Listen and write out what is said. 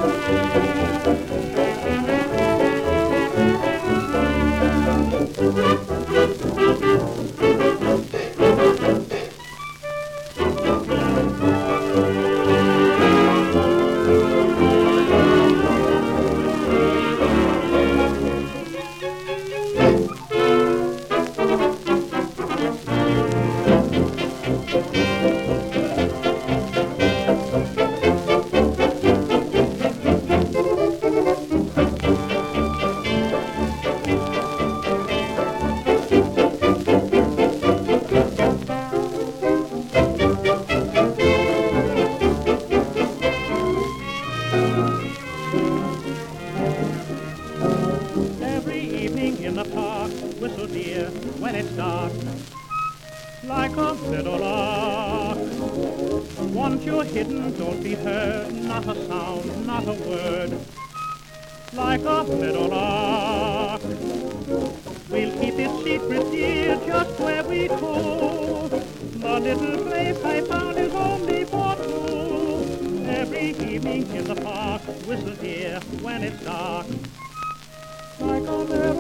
In the park, whistle dear when it's dark, like a little lark. Once you're hidden, don't be heard, not a sound, not a word, like a little lark. We'll keep it secret, dear, just where we go. The little place I found is only for two. Every evening in the park, whistle dear when it's dark, like a little